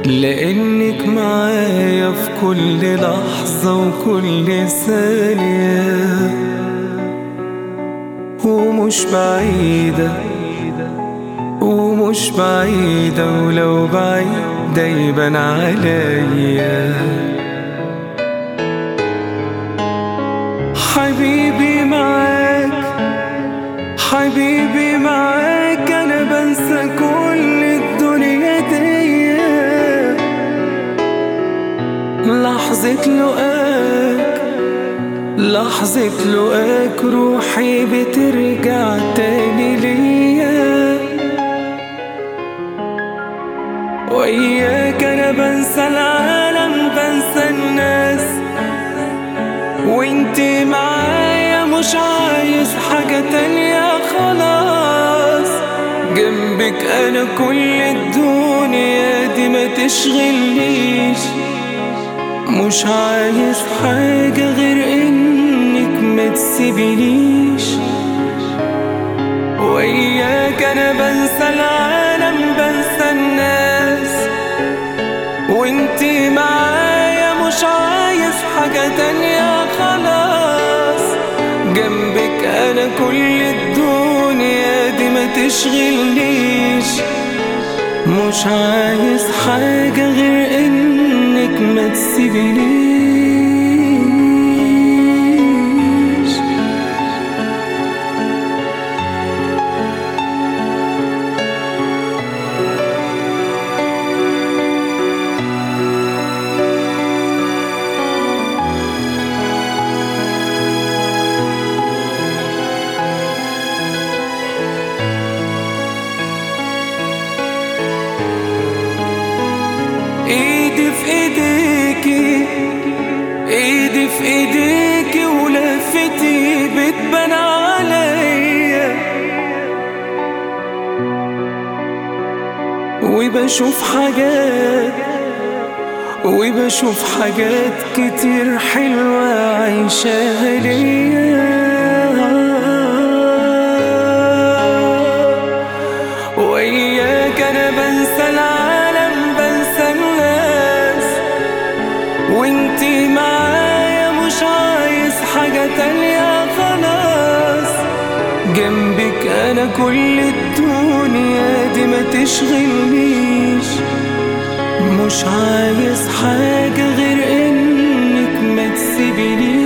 لأنك معايا في كل لحظة وكل ثانية، ومش بعيدة ومش بعيدة، ولو بعيدة يبان عليا. حبيبي معاك حبيبي معاك أنا بنسى كل الدنيا دي. لحظة لقاك روحي بترجع تاني ليا. وإياك أنا بنسى العالم بنسى الناس، وانتي معايا مش عايز حاجة تانية خلاص. جنبك أنا كل الدنيا دي ما تشغلنيش، مش عايز حاجة غير إنك ما تسيبنيش. وإياك أنا بنسى العالم بنسى الناس، وانتي معايا مش عايز حاجة تانية خلاص. جنبك أنا كل الدنيا دي ما تشغلنيش، مش عايز حاجة غير إنك ما تسيبنيش. ايدي في ايديكي ايدي في ايديكي، ولفتي بتبان عليا. وبشوف حاجات كتير حلوة عايشاها ليا. وإياك أنا بنسى العالم بنسى الناس، وانتي معايا مش عايز حاجة تانية خلاص. جنبك أنا كل الدنيا دي ما تشغلنيش، مش عايز حاجة غير إنك ما تسيبنيش.